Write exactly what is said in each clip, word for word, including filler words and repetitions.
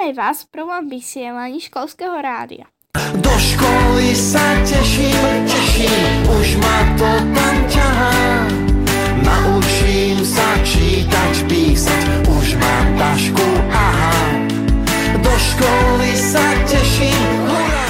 aj vás v prvom vysielaní školského rádia. Do školy sa teším, teším, už ma to tam ťahá. Naučím sa čítať, písať, už mám tašku, aha. Do školy sa teším, hurá!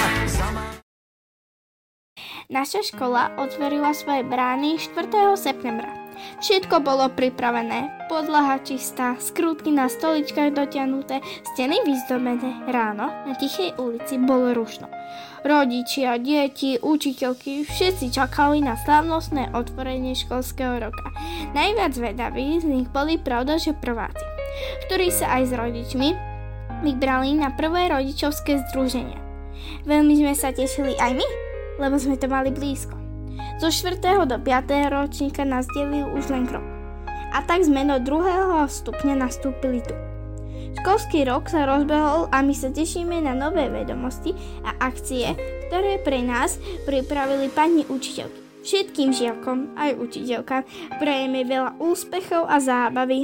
Naša škola otvorila svoje brány štvrtého septembra. Všetko bolo pripravené, podlaha čistá, skrutky na stoličkách dotiahnuté, steny vyzdobené. Ráno na tichej ulici bolo rušno. Rodičia, deti, učiteľky, všetci čakali na slávnostné otvorenie školského roka. Najviac zvedaví z nich boli pravda, že prváci, ktorí sa aj s rodičmi vybrali na prvé rodičovské združenie. Veľmi sme sa tešili aj my, lebo sme to mali blízko. Zo štvrtého do piateho ročníka nás delil už len krok. A tak sme do druhého stupňa nastúpili tu. Školský rok sa rozbehol a my sa tešíme na nové vedomosti a akcie, ktoré pre nás pripravili pani učiteľky. Všetkým žiakom aj učiteľkám prajeme veľa úspechov a zábavy.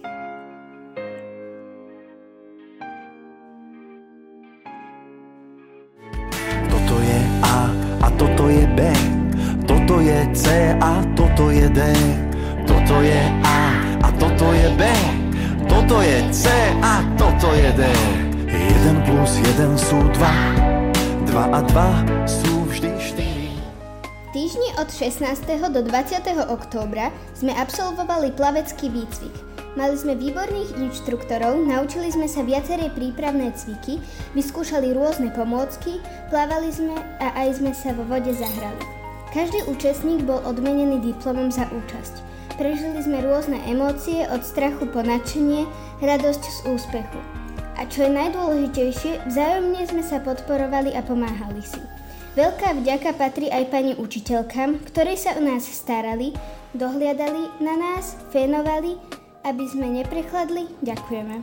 Toto je A a toto je B. Toto je C a toto je D. Toto je A a toto je B. Toto je C a toto je D. jeden plus jeden sú dva. dva a dva sú vždy štyri. V týždni od šestnásteho do dvadsiateho októbra sme absolvovali plavecký výcvik. Mali sme výborných inštruktorov, naučili sme sa viaceré prípravné cviky, vyskúšali rôzne pomôcky, plávali sme a aj sme sa vo vode zahrali. Každý účastník bol odmenený diplomom za účasť. Prežili sme rôzne emócie, od strachu po nadšenie, radosť z úspechu. A čo je najdôležitejšie, vzájomne sme sa podporovali a pomáhali si. Veľká vďaka patrí aj pani učiteľkám, ktorí sa o nás starali, dohliadali na nás, fénovali, aby sme neprechladli. Ďakujeme.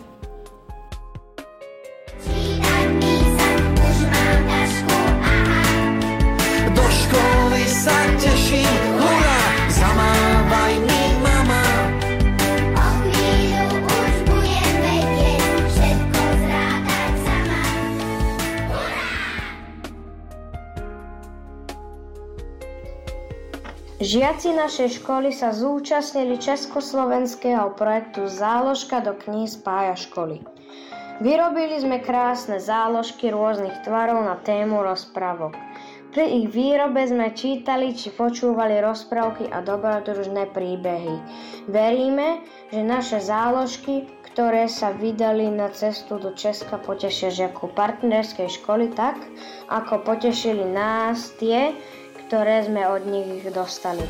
Do školy sa teším, hurá, zamávaj mi mama. O chvíľu už budem vedieť, všetko zrátať sama. Hurá! Žiaci našej školy sa zúčastnili československého projektu Záložka do kníh spája školy. Vyrobili sme krásne záložky rôznych tvarov na tému rozprávok. Pri ich výrobe sme čítali či počúvali rozprávky a dobrodružné príbehy. Veríme, že naše záložky, ktoré sa vydali na cestu do Česka, potešia žiakov partnerskej školy tak, ako potešili nás tie, ktoré sme od nich dostali.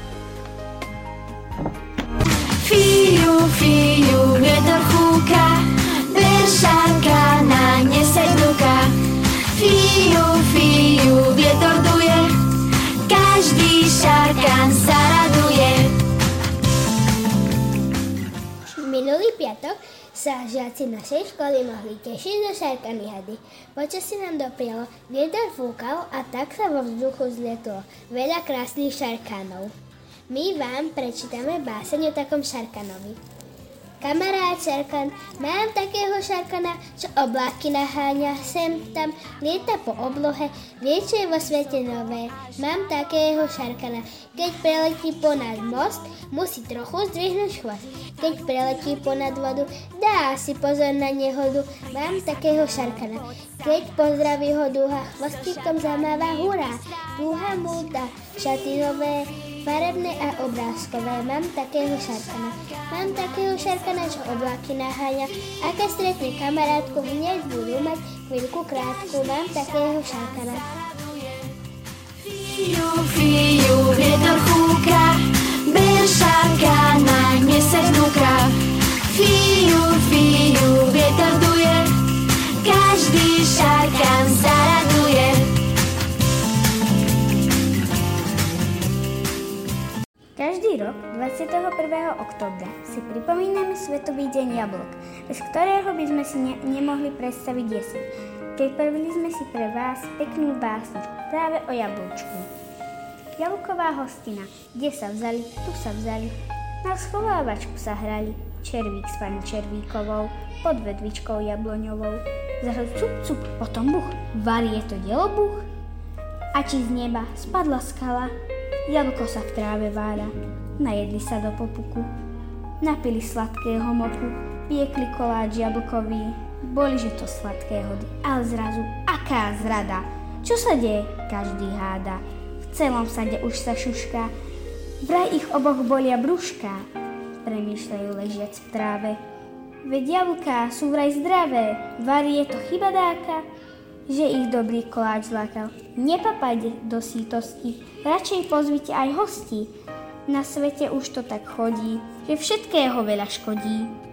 Fiu, fiu, vietor fúka, beršáka na nesednúka. Fiu, fiu, vietor duje, každý šarkan sa raduje. Minulý piatok sa žiaci našej školy mohli tešiť zo šarkany hady. Počasie nám doprialo, vietor fúkal a tak sa vo vzduchu zlietlo veľa krásnych šarkanov. My vám prečítame báseň o takom šarkanovi. Kamarát šarkan, mám takého šarkana, čo obláky naháňa, sem tam, lieta po oblohe, vie, čo je vo svete nové. Mám takého šarkana, keď preletí ponad most, musí trochu zdvihnúť chvost. Keď preletí ponad vodu, dá si pozor na nehodu. Mám takého šarkana, keď pozdraví ho dúha, chvostíkom zamáva hurá. Dúha mu dá šaty nové, farebné a obrázkové. Mám takého šarkana. Mám takého šarkana, čo obláky naháňa. A keď stretne kamarátku, hneď budú mať chvíľku krátku. Mám takého šarkana. Fiu, fiu, vietor fúka, ber šarkana, nesehnúka. Fiu, fiu, vietor duje, každý šarkan sa raduje. Každý rok dvadsiateho prvého októbra si pripomíname Svetový deň jablok, bez ktorého by sme si ne- nemohli predstaviť jeseň. Pripravili sme si pre vás peknú básničku práve o jablčku. Jablková hostina, kde sa vzali, tu sa vzali, na schovávačku sa hrali, červík s pani Červíkovou, pod vedvičkou jabloňovou. Zrazu cup, cup, potom buch. Varí je to delobuch? A či z neba spadla skala, jablko sa v tráve váľa. Najedli sa do popuku, napili sladkého moku, piekli koláč jablkový, boli, že to sladké hody. Ale zrazu, aká zrada! Čo sa deje? Každý háda. V celom sade už sa šušká, vraj ich oboch bolia brúška. Premýšľajú ležiac v tráve. Veď jablká sú vraj zdravé, varí je to chyba dáka, že ich dobrý koláč zlákal. Nepapajte do sítosti, radšej pozvite aj hostí. Na svete už to tak chodí, že všetkého veľa škodí.